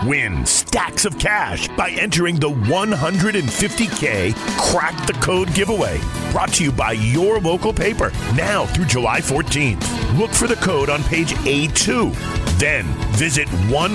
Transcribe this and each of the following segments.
Win stacks of cash by entering the 150K Crack the Code giveaway. Brought to you by your local paper, now through July 14th. Look for the code on page A2. Then visit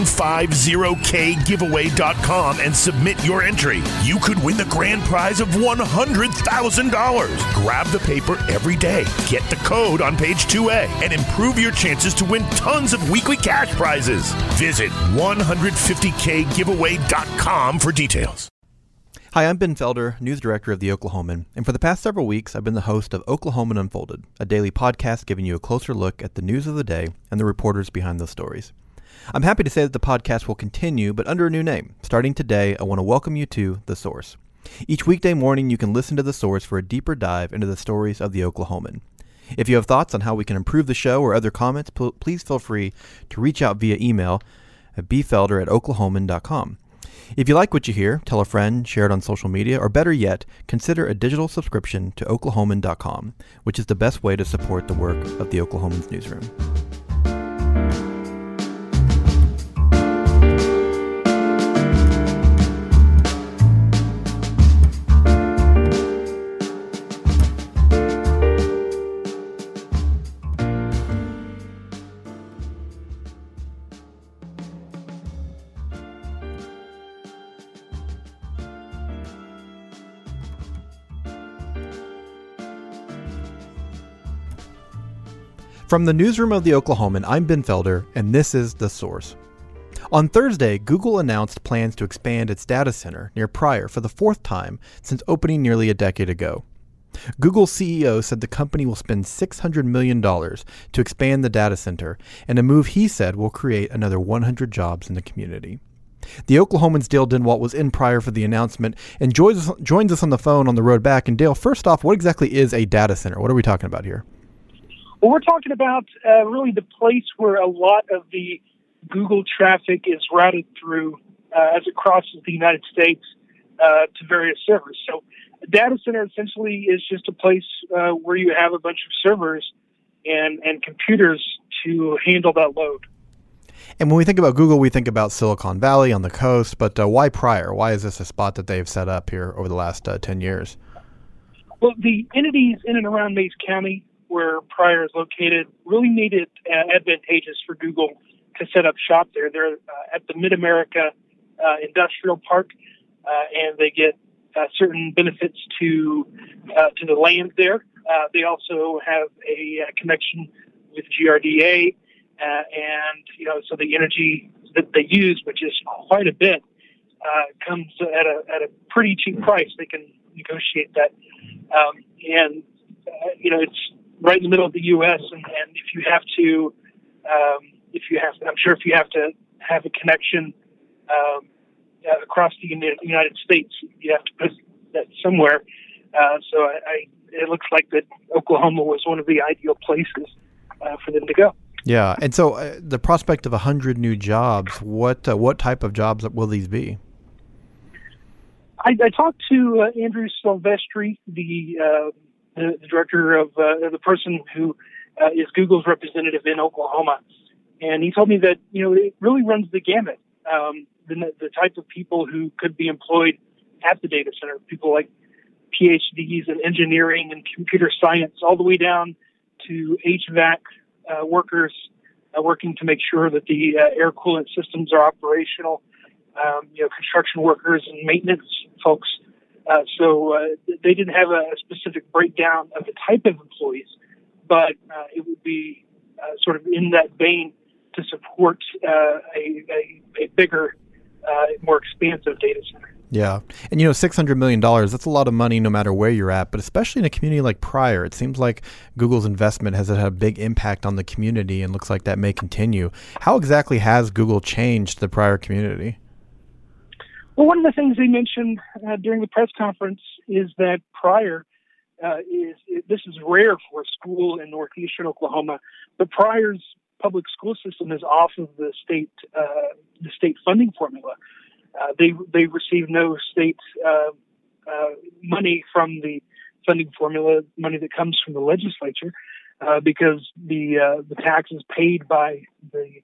150kgiveaway.com and submit your entry. You could win the grand prize of $100,000. Grab the paper every day, get the code on page 2A, and improve your chances to win tons of weekly cash prizes. Visit 150kgiveaway.com for details. Hi, I'm Ben Felder, news director of The Oklahoman, and for the past several weeks, I've been the host of Oklahoman Unfolded, a daily podcast giving you a closer look at the news of the day and the reporters behind those stories. I'm happy to say that the podcast will continue, but under a new name. Starting today, I want to welcome you to The Source. Each weekday morning, you can listen to The Source for a deeper dive into the stories of The Oklahoman. If you have thoughts on how we can improve the show or other comments, please feel free to reach out via email at bfelder@oklahoman.com. If you like what you hear, tell a friend, share it on social media, or better yet, consider a digital subscription to oklahoman.com, which is the best way to support the work of the Oklahoman's newsroom. From the newsroom of The Oklahoman, I'm Ben Felder, and this is The Source. On Thursday, Google announced plans to expand its data center near Pryor for the fourth time since opening nearly a decade ago. Google's CEO said the company will spend $600 million to expand the data center, and a move he said will create another 100 jobs in the community. The Oklahoman's Dale Denwalt was in Pryor for the announcement and joins us on the phone on the road back. And Dale, first off, what exactly is a data center? What are we talking about here? Well, we're talking about really the place where a lot of the Google traffic is routed through as it crosses the United States to various servers. So a data center essentially is just a place where you have a bunch of servers and computers to handle that load. And when we think about Google, we think about Silicon Valley on the coast, but why Pryor? Why is this a spot that they've set up here over the last 10 years? Well, the entities in and around Mays County, where Pryor is located, really made it advantageous for Google to set up shop there. They're at the Mid-America Industrial Park, and they get certain benefits to the land there. They also have a connection with GRDA, and so the energy that they use, which is quite a bit, comes at a pretty cheap price. They can negotiate that, and it's right in the middle of the U.S. And if you have to, I'm sure if you have to have a connection across the United States, you have to put that somewhere. So it looks like that Oklahoma was one of the ideal places for them to go. Yeah, and so the prospect of 100 new jobs, what type of jobs will these be? I talked to Andrew Silvestri, the director of the person who is Google's representative in Oklahoma, and he told me that it really runs the gamut. The type of people who could be employed at the data center, people like PhDs in engineering and computer science, all the way down to HVAC workers working to make sure that the air coolant systems are operational. Construction workers and maintenance folks. So they didn't have a specific breakdown of the type of employees, but it would be sort of in that vein to support a bigger, more expansive data center. Yeah. And, $600 million, that's a lot of money no matter where you're at, but especially in a community like Pryor, it seems like Google's investment has had a big impact on the community and looks like that may continue. How exactly has Google changed the Pryor community? Well, one of the things they mentioned during the press conference is that Pryor this is rare for a school in northeastern Oklahoma, but Pryor's public school system is off of the state funding formula. They receive no state money from the funding formula, money that comes from the legislature, because the taxes paid by the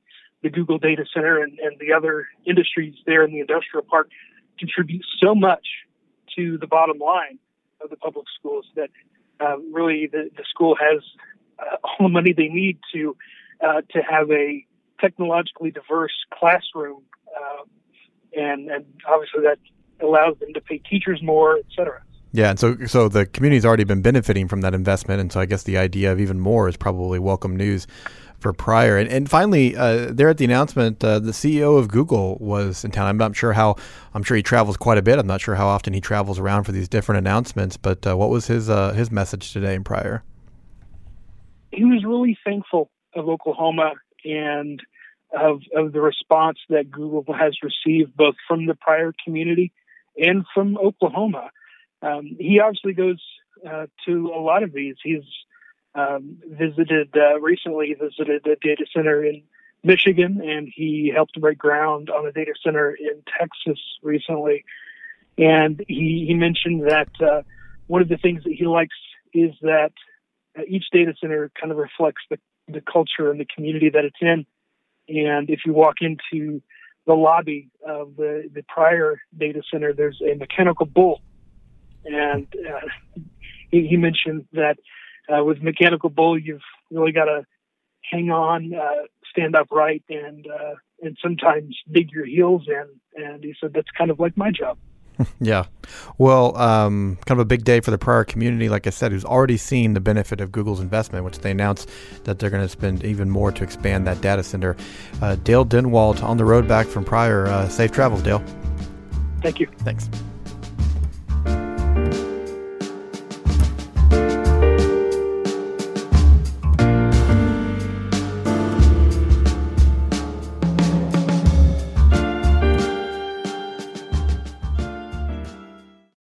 the Google data center and the other industries there in the industrial park contribute so much to the bottom line of the public schools that really the school has all the money they need to have a technologically diverse classroom, and obviously that allows them to pay teachers more, et cetera. Yeah, and so the community's already been benefiting from that investment, and so I guess the idea of even more is probably welcome news for Pryor. And finally, there at the announcement, the CEO of Google was in town. I'm sure he travels quite a bit. I'm not sure how often he travels around for these different announcements, but what was his message today in Pryor? He was really thankful of Oklahoma and of the response that Google has received both from the Pryor community and from Oklahoma. He obviously goes to a lot of these. He's recently visited a data center in Michigan, and he helped break ground on a data center in Texas recently. And he mentioned that one of the things that he likes is that each data center kind of reflects the culture and the community that it's in. And if you walk into the lobby of the Pryor data center, there's a mechanical bull. And he mentioned that with mechanical bull, you've really got to hang on, stand upright, and sometimes dig your heels in. And he said that's kind of like my job. Yeah. Well, kind of a big day for the Pryor community, like I said, who's already seen the benefit of Google's investment, which they announced that they're going to spend even more to expand that data center. Dale Denwalt on the road back from Pryor. Safe travels, Dale. Thank you. Thanks.